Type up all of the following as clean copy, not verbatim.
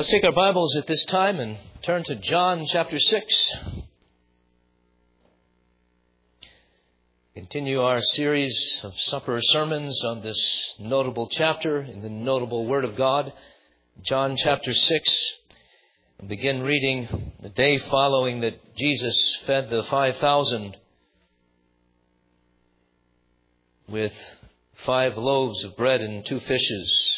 Let's take our Bibles at this time and turn to John chapter 6. Continue our series of supper sermons on this notable chapter in the notable Word of God, John chapter 6. And begin reading the day following that Jesus fed the 5,000 with 5 loaves of bread and 2 fishes.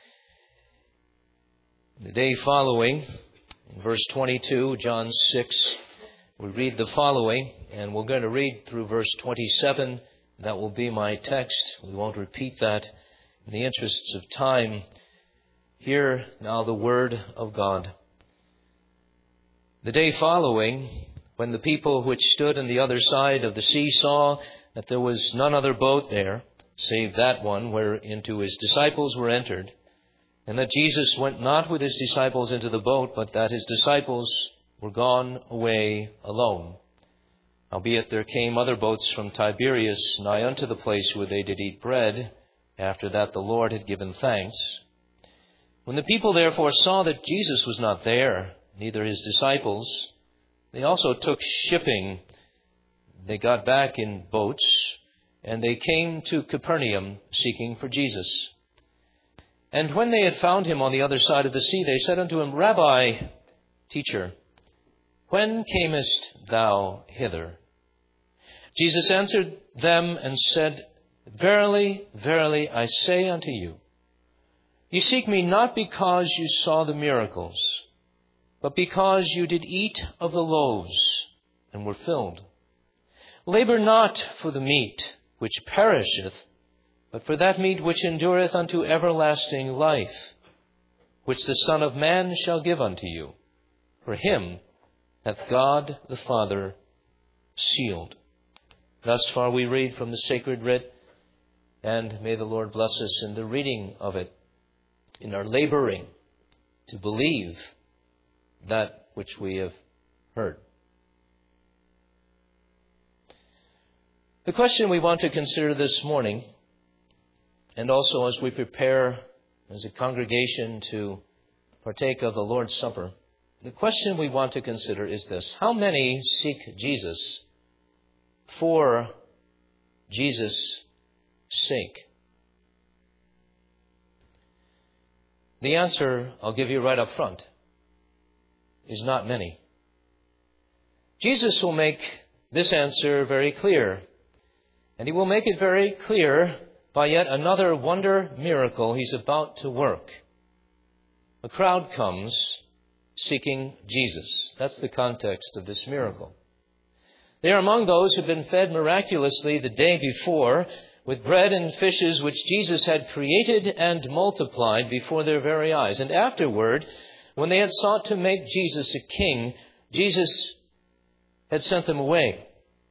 The day following, in verse 22, John 6, we read the following, and we're going to read through verse 27. That will be my text. We won't repeat that in the interests of time. Hear now the word of God. The day following, when the people which stood on the other side of the sea saw that there was none other boat there, save that one whereinto his disciples were entered, and that Jesus went not with his disciples into the boat, but that his disciples were gone away alone. Howbeit there came other boats from Tiberias nigh unto the place where they did eat bread, after that the Lord had given thanks. When the people therefore saw that Jesus was not there, neither his disciples, they also took shipping. They got back in boats, and they came to Capernaum, seeking for Jesus. And when they had found him on the other side of the sea, they said unto him, Rabbi, teacher, when camest thou hither? Jesus answered them and said, Verily, verily, I say unto you, ye seek me not because you saw the miracles, but because you did eat of the loaves and were filled. Labor not for the meat which perisheth, but for that meat which endureth unto everlasting life, which the Son of Man shall give unto you. For him hath God the Father sealed. Thus far we read from the sacred writ, and may the Lord bless us in the reading of it, in our laboring to believe that which we have heard. The question we want to consider this morning, and also as we prepare as a congregation to partake of the Lord's Supper, the question we want to consider is this: how many seek Jesus for Jesus' sake? The answer, I'll give you right up front, is not many. Jesus will make this answer very clear, and he will make it very clear by yet another wonder miracle he's about to work. A crowd comes seeking Jesus. That's the context of this miracle. They are among those who've been fed miraculously the day before with bread and fishes which Jesus had created and multiplied before their very eyes. And afterward, when they had sought to make Jesus a king, Jesus had sent them away.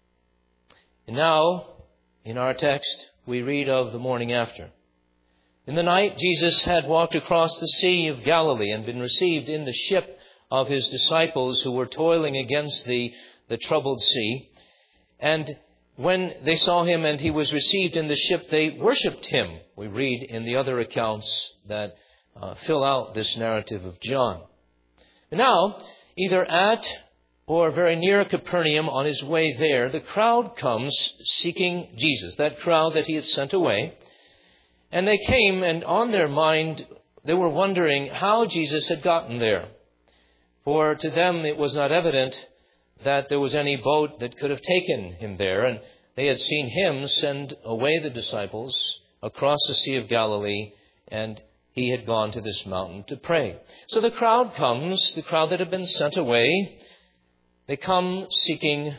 And now, in our text, we read of the morning after. In the night, Jesus had walked across the Sea of Galilee and been received in the ship of his disciples who were toiling against the troubled sea. And when they saw him and he was received in the ship, they worshipped him. We read in the other accounts that fill out this narrative of John. And now, either at or very near Capernaum, on his way there, the crowd comes seeking Jesus, that crowd that he had sent away. And they came, and on their mind, they were wondering how Jesus had gotten there. For to them it was not evident that there was any boat that could have taken him there. And they had seen him send away the disciples across the Sea of Galilee, and he had gone to this mountain to pray. So the crowd comes, the crowd that had been sent away. They come seeking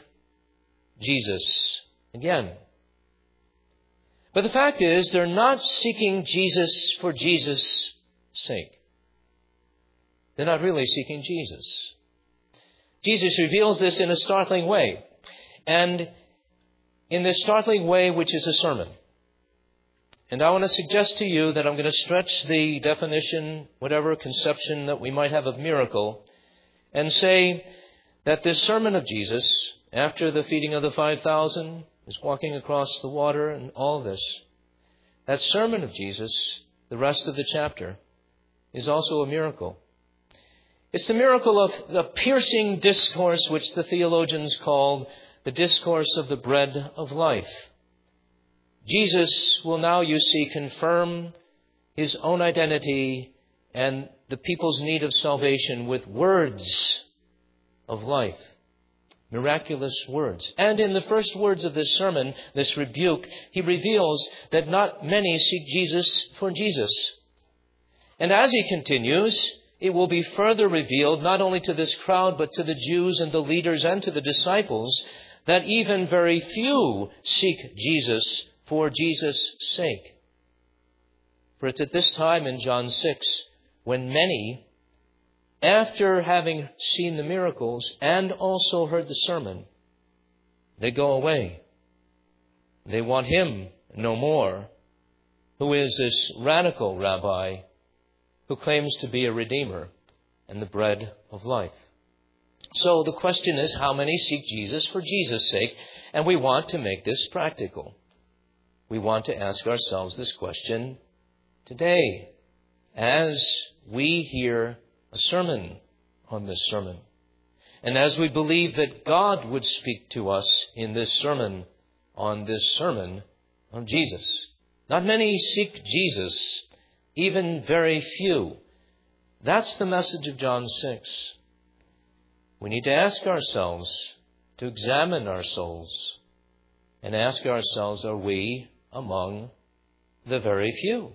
Jesus again. But the fact is, they're not seeking Jesus for Jesus' sake. They're not really seeking Jesus. Jesus reveals this in a startling way. And in this startling way, which is a sermon. And I want to suggest to you that I'm going to stretch the definition, whatever conception that we might have of miracle, and say that this sermon of Jesus, after the feeding of the 5,000, is walking across the water and all this, that sermon of Jesus, the rest of the chapter, is also a miracle. It's the miracle of the piercing discourse which the theologians called the discourse of the bread of life. Jesus will now, you see, confirm his own identity and the people's need of salvation with words of life. Miraculous words. And in the first words of this sermon, this rebuke, he reveals that not many seek Jesus for Jesus. And as he continues, it will be further revealed, not only to this crowd, but to the Jews and the leaders and to the disciples, that even very few seek Jesus for Jesus' sake. For it's at this time in John 6 when many, after having seen the miracles and also heard the sermon, they go away. They want him no more, who is this radical rabbi who claims to be a redeemer and the bread of life. So the question is, how many seek Jesus for Jesus' sake? And we want to make this practical. We want to ask ourselves this question today as we hear a sermon on this sermon. And as we believe that God would speak to us in this sermon on Jesus. Not many seek Jesus, even very few. That's the message of John 6. We need to ask ourselves, to examine our souls, and ask ourselves, are we among the very few?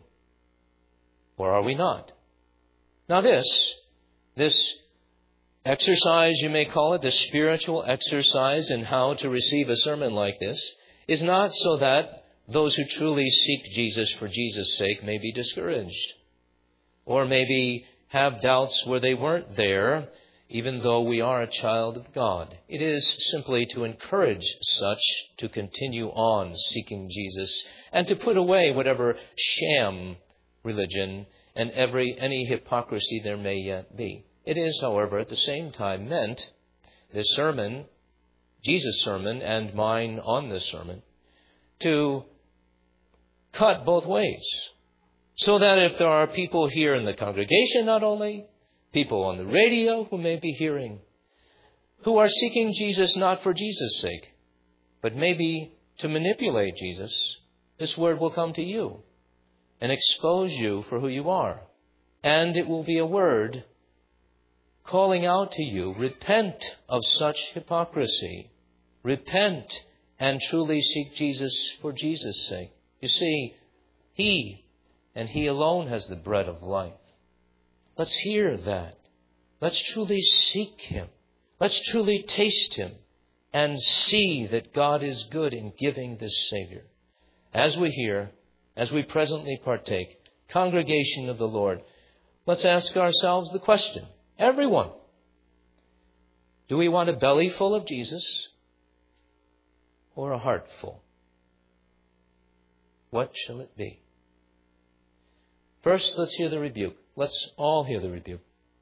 Or are we not? Now this exercise, you may call it, the spiritual exercise in how to receive a sermon like this, is not so that those who truly seek Jesus for Jesus' sake may be discouraged, or maybe have doubts where they weren't there, even though we are a child of God. It is simply to encourage such to continue on seeking Jesus and to put away whatever sham religion and any hypocrisy there may yet be. It is, however, at the same time meant, this sermon, Jesus' sermon and mine on this sermon, to cut both ways. So that if there are people here in the congregation, not only, people on the radio who may be hearing, who are seeking Jesus not for Jesus' sake, but maybe to manipulate Jesus, this word will come to you and expose you for who you are. And it will be a word calling out to you, repent of such hypocrisy. Repent and truly seek Jesus for Jesus' sake. You see, he and he alone has the bread of life. Let's hear that. Let's truly seek him. Let's truly taste him and see that God is good in giving this Savior. As we hear, as we presently partake, congregation of the Lord, let's ask ourselves the question, everyone, do we want a belly full of Jesus or a heart full? What shall it be? First, let's hear the rebuke. Let's all hear the rebuke.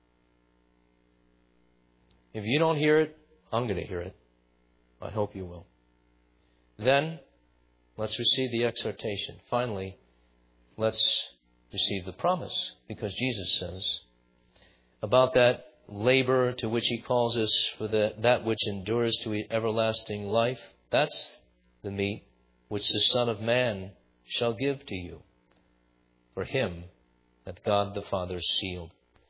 If you don't hear it, I'm going to hear it. I hope you will. Then, let's receive the exhortation. Finally, let's receive the promise, because Jesus says about that labor to which he calls us for that which endures to everlasting life, that's the meat which the Son of Man shall give to you. For him that God the Father sealed.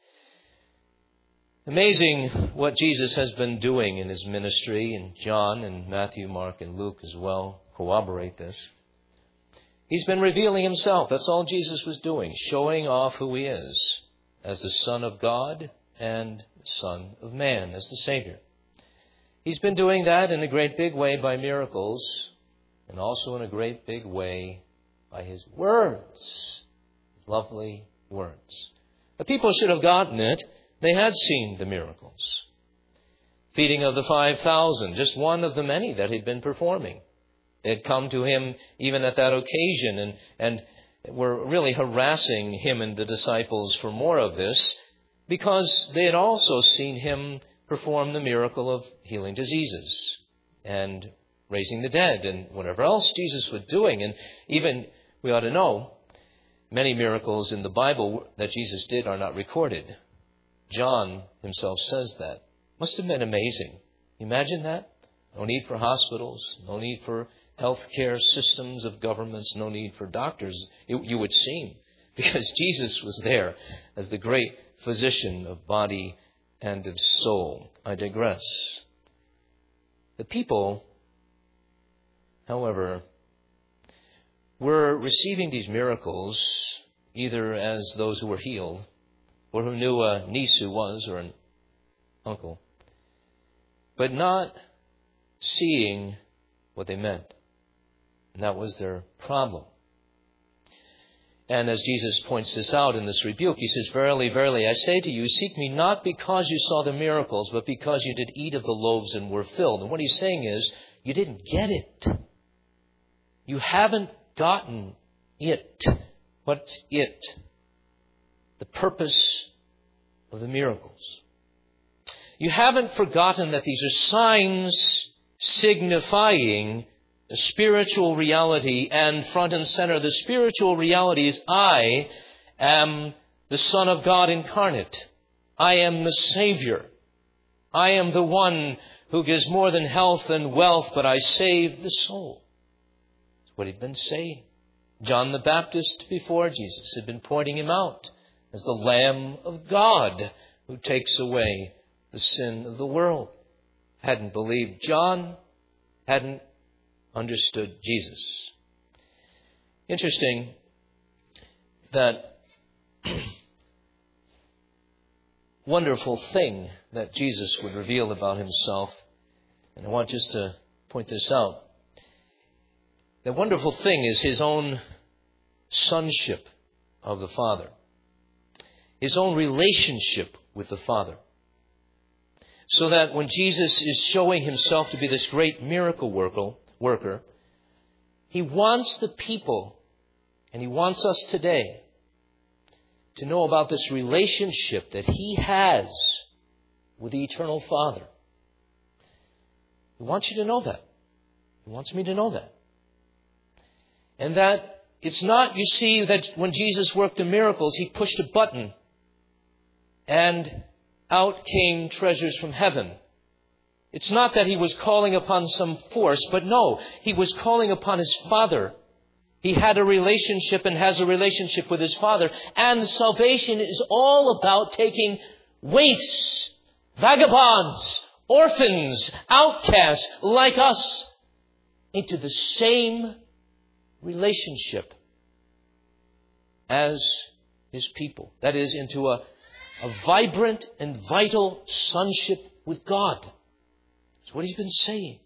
Amazing what Jesus has been doing in his ministry, and John and Matthew, Mark, and Luke as well corroborate this. He's been revealing himself. That's all Jesus was doing, showing off who he is as the Son of God and Son of Man, as the Savior. He's been doing that in a great big way by miracles, and also in a great big way by his words, his lovely words. The people should have gotten it. They had seen the miracles. Feeding of the 5,000, just one of the many that he'd been performing. They had come to him even at that occasion and were really harassing him and the disciples for more of this, because they had also seen him perform the miracle of healing diseases and raising the dead and whatever else Jesus was doing. And even, we ought to know, many miracles in the Bible that Jesus did are not recorded. John himself says that. Must have been amazing. Imagine that. No need for hospitals, no need for healthcare systems of governments, no need for doctors, you would seem, because Jesus was there as the great physician of body and of soul. I digress. The people, however, were receiving these miracles either as those who were healed or who knew a niece who was or an uncle, but not seeing what they meant. And that was their problem. And as Jesus points this out in this rebuke, he says, "Verily, verily, I say to you, seek me not because you saw the miracles, but because you did eat of the loaves and were filled." And what he's saying is, you didn't get it. You haven't gotten it. What's it? The purpose of the miracles. You haven't forgotten that these are signs signifying the spiritual reality, and front and center, the spiritual reality is, I am the Son of God incarnate. I am the Savior. I am the one who gives more than health and wealth, but I save the soul. That's what he'd been saying. John the Baptist before Jesus had been pointing him out as the Lamb of God who takes away the sin of the world. Hadn't believed John, hadn't understood Jesus. Interesting that wonderful thing that Jesus would reveal about himself. And I want just to point this out. The wonderful thing is his own sonship of the Father. His own relationship with the Father. So that when Jesus is showing himself to be this great miracle worker, he wants the people, and he wants us today, to know about this relationship that he has with the eternal Father. He wants you to know that. He wants me to know that. And that it's not, you see, that when Jesus worked the miracles, he pushed a button and out came treasures from heaven. It's not that he was calling upon some force, but no, he was calling upon his Father. He had a relationship and has a relationship with his Father. And salvation is all about taking waifs, vagabonds, orphans, outcasts like us into the same relationship as his people. That is, into a vibrant and vital sonship with God. That's what he's been saying.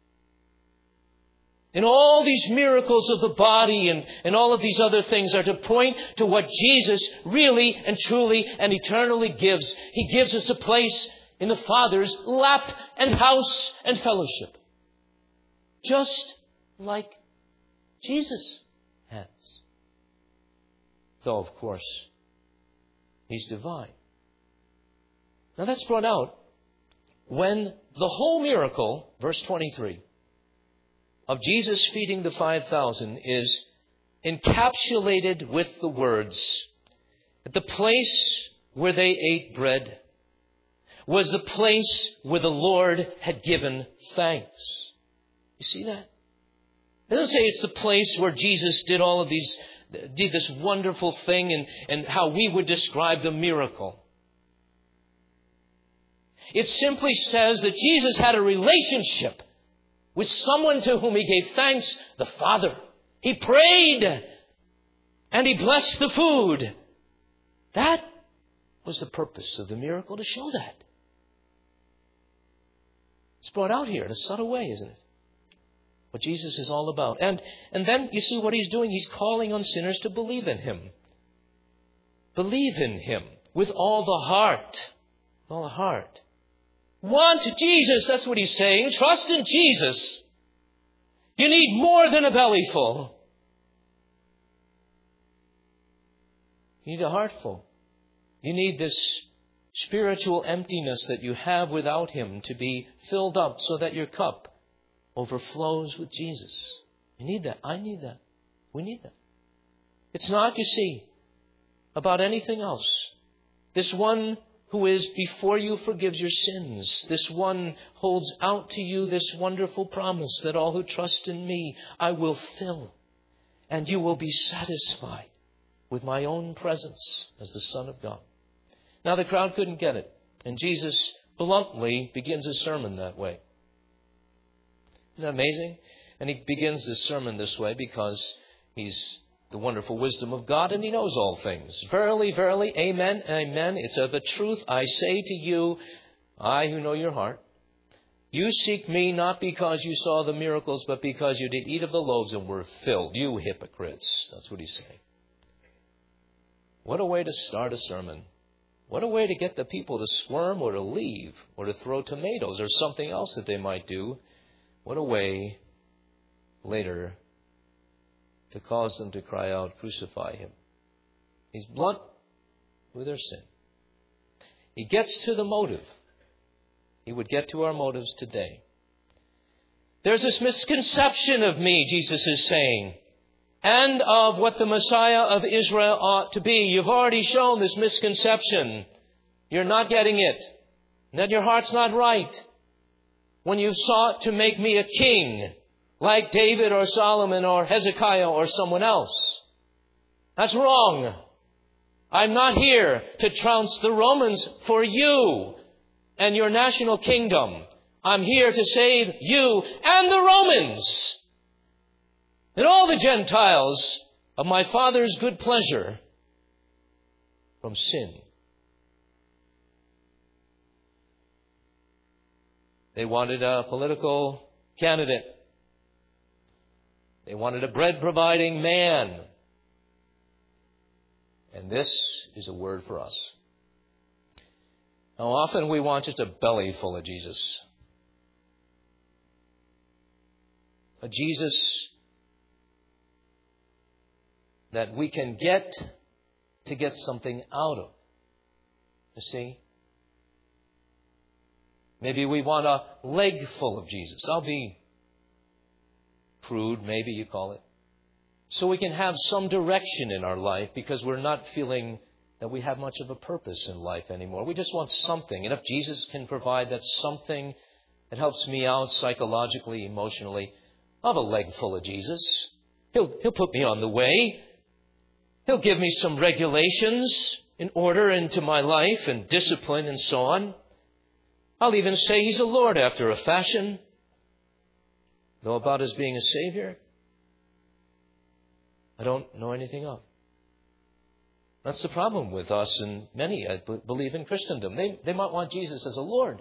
And all these miracles of the body and all of these other things are to point to what Jesus really and truly and eternally gives. He gives us a place in the Father's lap and house and fellowship. Just like Jesus has. Though, of course, he's divine. Now that's brought out when the whole miracle, verse 23, of Jesus feeding the 5,000 is encapsulated with the words, "At the place where they ate bread was the place where the Lord had given thanks." You see that? It doesn't say it's the place where Jesus did all of these, did this wonderful thing and how we would describe the miracle. It simply says that Jesus had a relationship with someone to whom he gave thanks, the Father. He prayed and he blessed the food. That was the purpose of the miracle, to show that. It's brought out here in a subtle way, isn't it? What Jesus is all about. And then you see what he's doing. He's calling on sinners to believe in him. Believe in him with all the heart. With all the heart. Want Jesus, that's what he's saying. Trust in Jesus. You need more than a bellyful. You need a heartful. You need this spiritual emptiness that you have without him to be filled up so that your cup overflows with Jesus. You need that. I need that. We need that. It's not, you see, about anything else. This one who is before you forgives your sins. This one holds out to you this wonderful promise that all who trust in me, I will fill, and you will be satisfied with my own presence as the Son of God. Now the crowd couldn't get it, and Jesus bluntly begins his sermon that way. Isn't that amazing? And he begins this sermon this way because he's the wonderful wisdom of God, and he knows all things. Verily, verily, amen, amen. It's of a truth I say to you, I who know your heart. You seek me not because you saw the miracles, but because you did eat of the loaves and were filled. You hypocrites. That's what he's saying. What a way to start a sermon. What a way to get the people to squirm or to leave or to throw tomatoes or something else that they might do. What a way later to cause them to cry out, crucify him. He's blunt with their sin. He gets to the motive. He would get to our motives today. There's this misconception of me, Jesus is saying, and of what the Messiah of Israel ought to be. You've already shown this misconception. You're not getting it. That your heart's not right. When you've sought to make me a king, like David or Solomon or Hezekiah or someone else. That's wrong. I'm not here to trounce the Romans for you and your national kingdom. I'm here to save you and the Romans and all the Gentiles of my Father's good pleasure from sin. They wanted a political candidate. They wanted a bread-providing man. And this is a word for us. Now, often we want just a belly full of Jesus. A Jesus that we can get to get something out of. You see? Maybe we want a leg full of Jesus. I'll be crude, maybe you call it. So we can have some direction in our life because we're not feeling that we have much of a purpose in life anymore. We just want something. And if Jesus can provide that something that helps me out psychologically, emotionally, I'll have a leg full of Jesus. He'll put me on the way. He'll give me some regulations in order into my life and discipline and so on. I'll even say he's a Lord after a fashion. Though about his being a Savior, I don't know anything of. That's the problem with us and many, I believe, in Christendom. They might want Jesus as a Lord,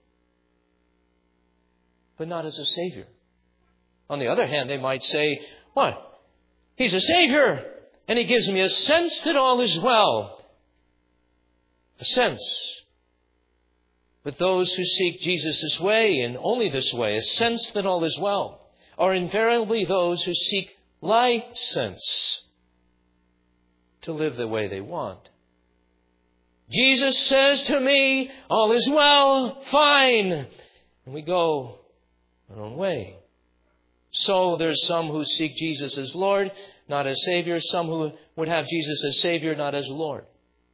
but not as a Savior. On the other hand, they might say, what? He's a Savior, and he gives me a sense that all is well. A sense. But those who seek Jesus this way, and only this way, a sense that all is well, are invariably those who seek license to live the way they want. Jesus says to me, all is well, fine. And we go our own way. So there's some who seek Jesus as Lord, not as Savior. Some who would have Jesus as Savior, not as Lord.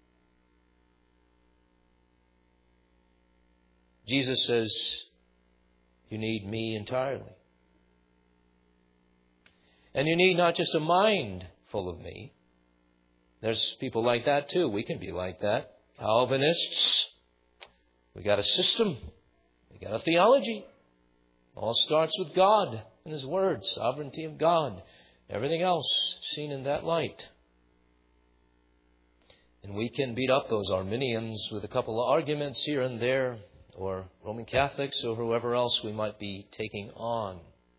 Jesus says, you need me entirely. And you need not just a mind full of me. There's people like that too. We can be like that. Calvinists. We got a system. We got a theology. All starts with God and His Word, sovereignty of God. Everything else seen in that light. And we can beat up those Arminians with a couple of arguments here and there, or Roman Catholics, or whoever else we might be taking on.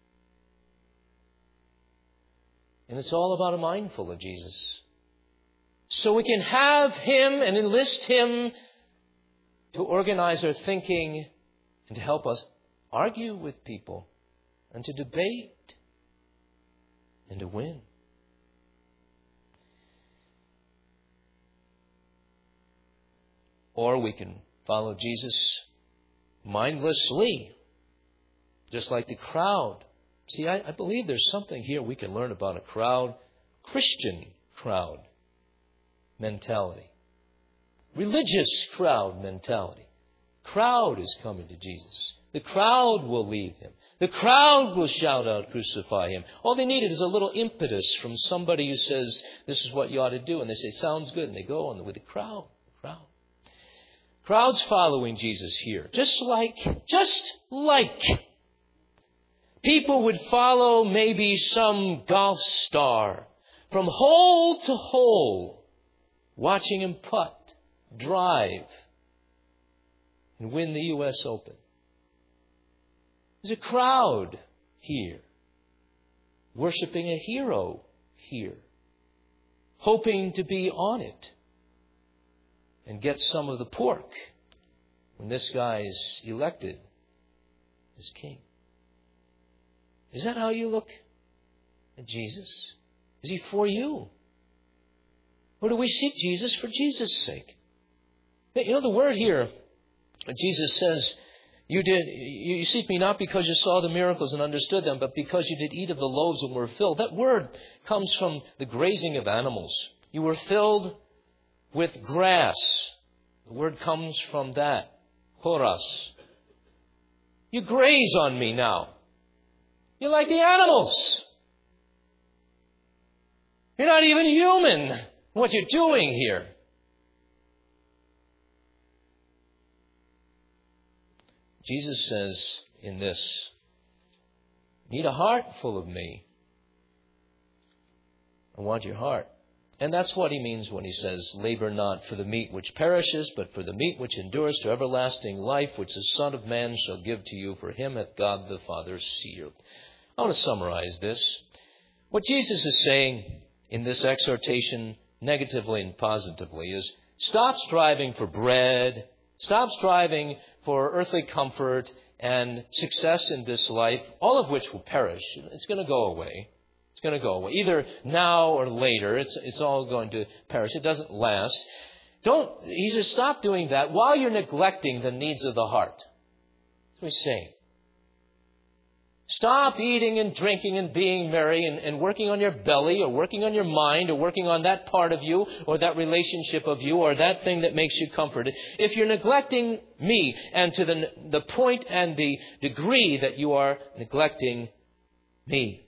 And it's all about a mind full of Jesus. So we can have Him and enlist Him to organize our thinking and to help us argue with people and to debate and to win. Or we can follow Jesus mindlessly, just like the crowd. See, I believe there's something here we can learn about a crowd, Christian crowd mentality. religious crowd mentality. Crowd is coming to Jesus. The crowd will lead him. The crowd will shout out, crucify him. All they needed is a little impetus from somebody who says, this is what you ought to do. And they say, sounds good. And they go on with the crowd. Crowds following Jesus here. Just like people would follow maybe some golf star from hole to hole, watching him putt, drive, and win the U.S. Open. There's a crowd here, worshiping a hero here, hoping to be on it and get some of the pork when this guy's elected as king. Is that how you look at Jesus? Is he for you? Or do we seek Jesus for Jesus' sake? You know the word here, Jesus says, you seek me not because you saw the miracles and understood them, but because you did eat of the loaves and were filled. That word comes from the grazing of animals. You were filled with grass. The word comes from that. Horas. You graze on me now. You're like the animals. You're not even human. What you're doing here. Jesus says in this, need a heart full of me. I want your heart. And that's what he means when he says, labor not for the meat which perishes, but for the meat which endures to everlasting life, which the Son of Man shall give to you. For him hath God the Father sealed. I want to summarize this. What Jesus is saying in this exhortation, negatively and positively, is stop striving for bread. Stop striving for earthly comfort and success in this life, all of which will perish. It's going to go away. It's going to go away. Either now or later, it's all going to perish. It doesn't last. He says, stop doing that while you're neglecting the needs of the heart. That's what he's saying. Stop eating and drinking and being merry and working on your belly or working on your mind or working on that part of you or that relationship of you or that thing that makes you comforted. If you're neglecting me and to the point and the degree that you are neglecting me.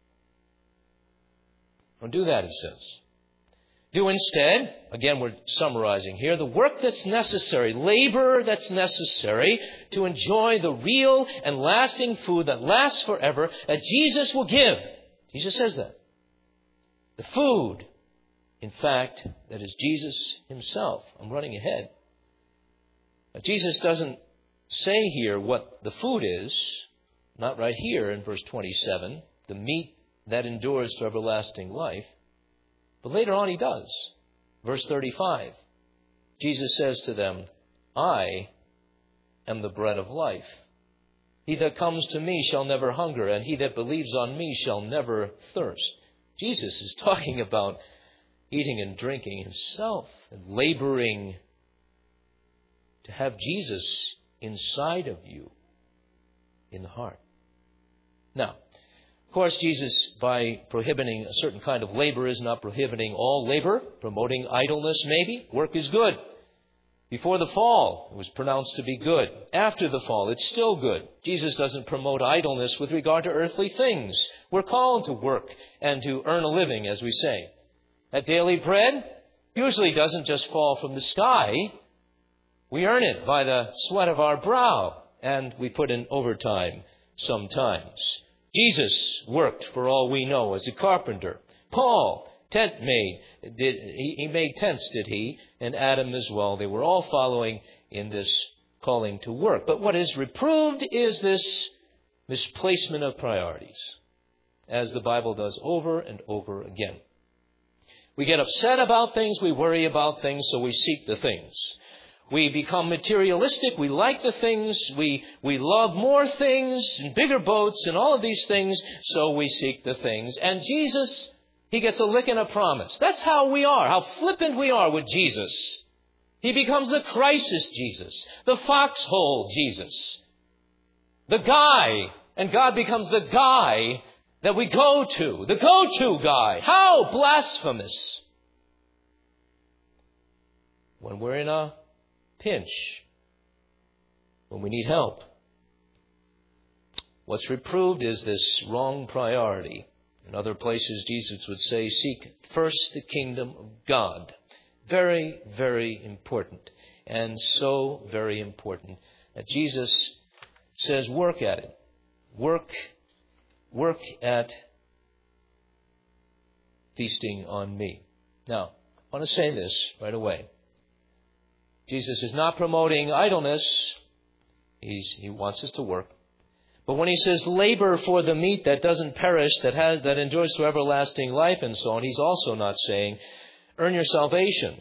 Don't do that, he says. Do instead, again we're summarizing here, the work that's necessary, labor that's necessary to enjoy the real and lasting food that lasts forever that Jesus will give. Jesus says that. The food, in fact, that is Jesus himself. I'm running ahead. Now, Jesus doesn't say here what the food is, not right here in verse 27, the meat that endures to everlasting life. But later on he does. Verse 35, Jesus says to them, I am the bread of life. He that comes to me shall never hunger, and he that believes on me shall never thirst. Jesus is talking about eating and drinking himself and laboring to have Jesus inside of you in the heart. Now, of course, Jesus, by prohibiting a certain kind of labor, is not prohibiting all labor, promoting idleness maybe. Work is good. Before the fall, it was pronounced to be good. After the fall, it's still good. Jesus doesn't promote idleness with regard to earthly things. We're called to work and to earn a living, as we say. That daily bread usually doesn't just fall from the sky. We earn it by the sweat of our brow, and we put in overtime sometimes. Jesus worked, for all we know, as a carpenter. Paul, tent made. He made tents, did he? And Adam as well. They were all following in this calling to work. But what is reproved is this misplacement of priorities, as the Bible does over and over again. We get upset about things, we worry about things, so we seek the things. We become materialistic. We like the things. We love more things and bigger boats and all of these things. So we seek the things. And Jesus, he gets a lick and a promise. That's how we are, how flippant we are with Jesus. He becomes the crisis Jesus, the foxhole Jesus, the guy. And God becomes the guy that we go to, the go-to guy. How blasphemous. when we're in a pinch, when we need help. What's reproved is this wrong priority. In other places, Jesus would say, seek first the kingdom of God. Very, very important. And so very important that Jesus says, work at it. Work at feasting on me. Now, I want to say this right away. Jesus is not promoting idleness. He wants us to work. But when he says labor for the meat that doesn't perish, that endures to everlasting life and so on, he's also not saying earn your salvation.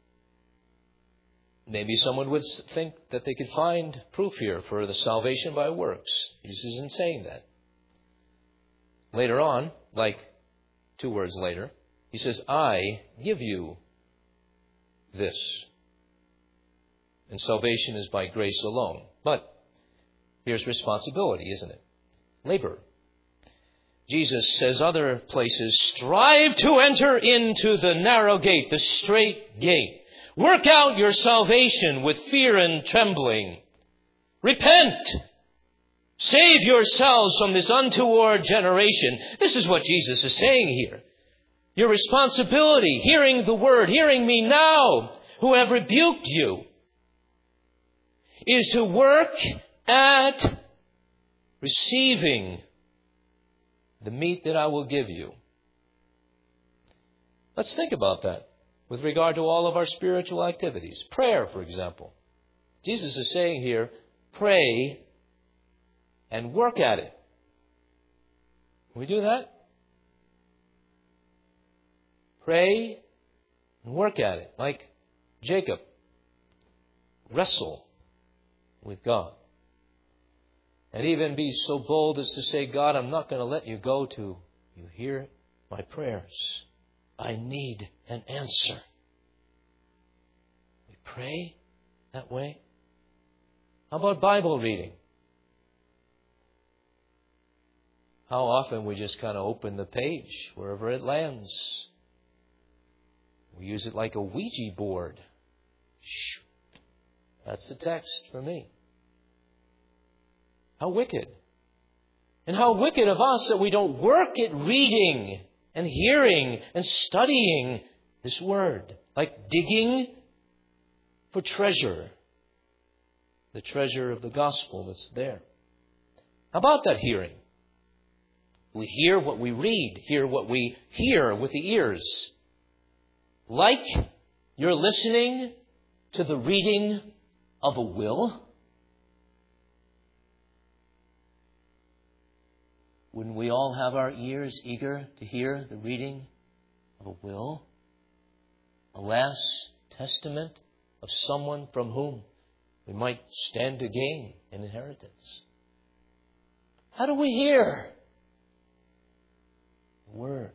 Maybe someone would think that they could find proof here for the salvation by works. Jesus isn't saying that. Later on, like 2 words later, he says, I give you this. And salvation is by grace alone. But here's responsibility, isn't it? Labor. Jesus says other places, strive to enter into the narrow gate, the straight gate. Work out your salvation with fear and trembling. Repent. Save yourselves from this untoward generation. This is what Jesus is saying here. Your responsibility, hearing the word, hearing me now, who have rebuked you, is to work at receiving the meat that I will give you. Let's think about that with regard to all of our spiritual activities. Prayer, for example. Jesus is saying here, pray and work at it. Can we do that? Pray and work at it. Like Jacob. Wrestle with God. And even be so bold as to say, God, I'm not going to let you go till you hear my prayers. I need an answer. We pray that way. How about Bible reading? How often we just kind of open the page wherever it lands. We use it like a Ouija board. That's the text for me. How wicked. And how wicked of us that we don't work at reading and hearing and studying this word. Like digging for treasure. The treasure of the gospel that's there. How about that hearing? We hear what we read, hear what we hear with the ears. Like you're listening to the reading of a will. Wouldn't we all have our ears eager to hear the reading of a will? A last testament of someone from whom we might stand to gain an inheritance. How do we hear the word?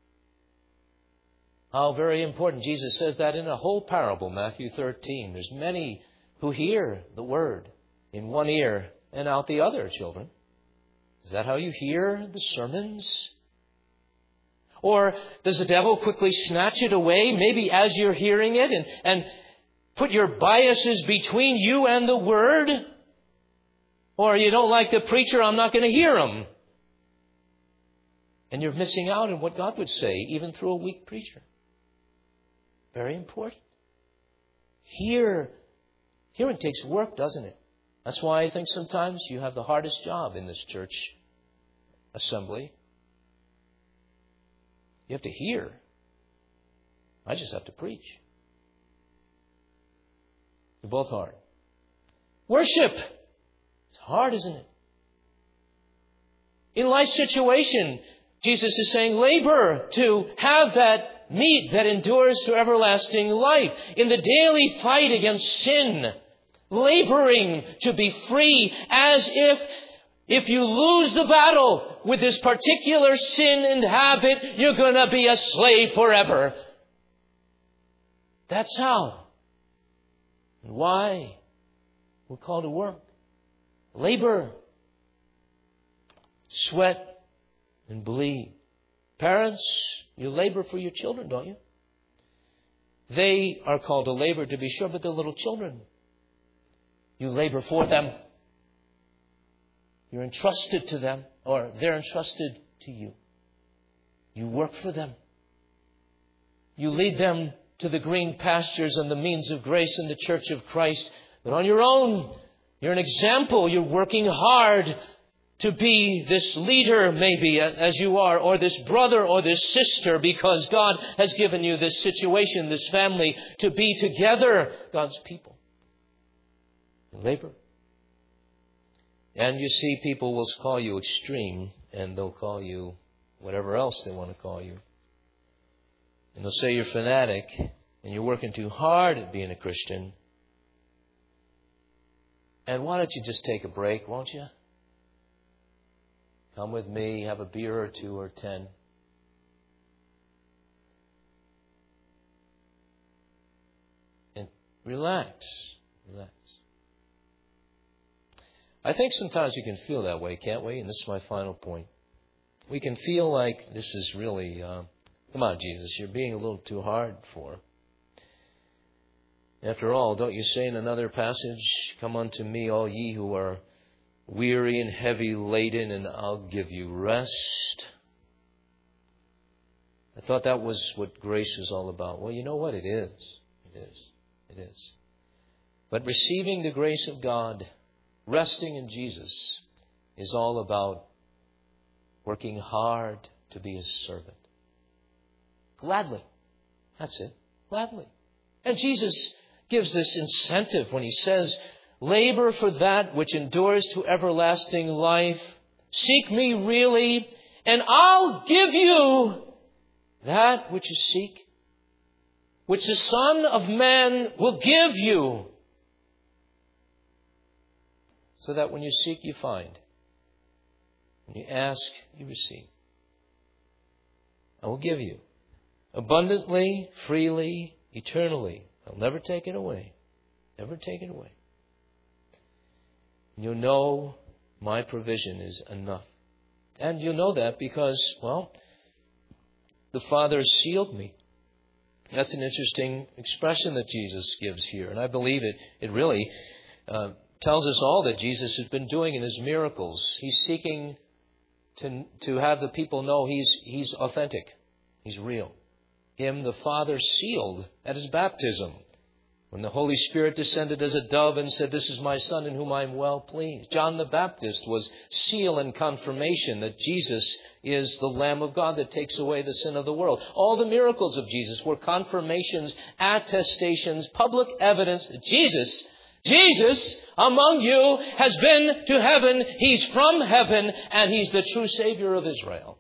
How very important. Jesus says that in a whole parable, Matthew 13. There's many who hear the word in one ear and out the other, children. Is that how you hear the sermons? Or does the devil quickly snatch it away, maybe as you're hearing it, and put your biases between you and the word? Or you don't like the preacher, I'm not going to hear him. And you're missing out on what God would say, even through a weak preacher. Very important. Hearing takes work, doesn't it? That's why I think sometimes you have the hardest job in this church assembly. You have to hear. I just have to preach. They're both hard. Worship. It's hard, isn't it? In life situation, Jesus is saying labor to have that meat that endures to everlasting life. In the daily fight against sin, laboring to be free, as if you lose the battle with this particular sin and habit, you're going to be a slave forever. That's how and why we're called to work. Labor, sweat, and bleed. Parents, you labor for your children, don't you? They are called to labor, to be sure, but they're little children. You labor for them. You're entrusted to them, or they're entrusted to you. You work for them. You lead them to the green pastures and the means of grace in the church of Christ. But on your own, you're an example. You're working hard to be this leader, maybe, as you are, or this brother or this sister, because God has given you this situation, this family, to be together, God's people. Labor. And you see, people will call you extreme, and they'll call you whatever else they want to call you. And they'll say you're fanatic, and you're working too hard at being a Christian. And why don't you just take a break, won't you? Come with me, have a beer or 2 or 10. And relax. Relax. I think sometimes we can feel that way, can't we? And this is my final point. We can feel like this is really, come on, Jesus, you're being a little too hard for. After all, don't you say in another passage, come unto me, all ye who are weary and heavy laden, and I'll give you rest. I thought that was what grace was all about. Well, you know what? It is. It is. It is. But receiving the grace of God, resting in Jesus, is all about working hard to be His servant. Gladly. That's it. Gladly. And Jesus gives this incentive when He says, labor for that which endures to everlasting life. Seek me really, and I'll give you that which you seek, which the Son of Man will give you, so that when you seek, you find. When you ask, you receive. I will give you abundantly, freely, eternally. I'll never take it away. Never take it away. You'll know my provision is enough. And you'll know that because, well, the Father has sealed me. That's an interesting expression that Jesus gives here. And I believe it really tells us all that Jesus has been doing in His miracles. He's seeking to have the people know He's authentic. He's real. Him, the Father, sealed at His baptism. When the Holy Spirit descended as a dove and said, this is my Son in whom I am well pleased. John the Baptist was seal and confirmation that Jesus is the Lamb of God that takes away the sin of the world. All the miracles of Jesus were confirmations, attestations, public evidence that Jesus among you has been to heaven. He's from heaven, and He's the true Savior of Israel.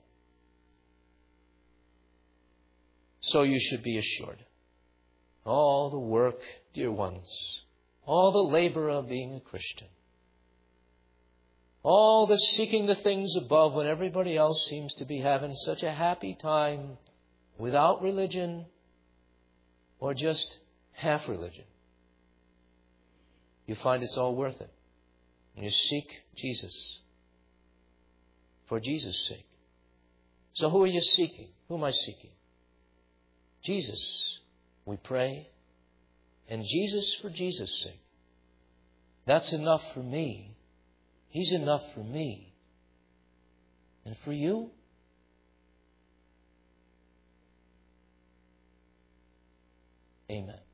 So you should be assured. All the work, dear ones, all the labor of being a Christian, all the seeking the things above when everybody else seems to be having such a happy time without religion or just half religion, you find it's all worth it. And you seek Jesus for Jesus' sake. So who are you seeking? Who am I seeking? Jesus, we pray, and Jesus for Jesus' sake. That's enough for me. He's enough for me. And for you? Amen.